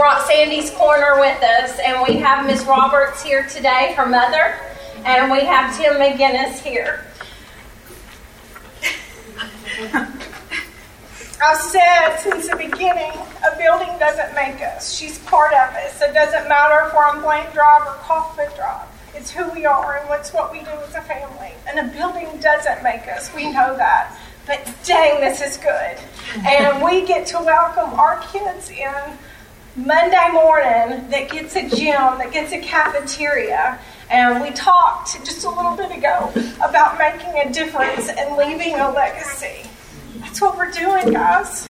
brought Sandy's Corner with us, and we have Miss Roberts here today, her mother, and we have Tim McGinnis here. I've said since the beginning, a building doesn't make us. She's part of us. It doesn't matter if we're on Blank Drive or Kaufman Drive. It's who we are and it's what we do as a family. And a building doesn't make us. We know that. But dang, this is good. And we get to welcome our kids in Monday morning that gets a gym, that gets a cafeteria. And we talked just a little bit ago about making a difference and leaving a legacy. That's what we're doing, guys.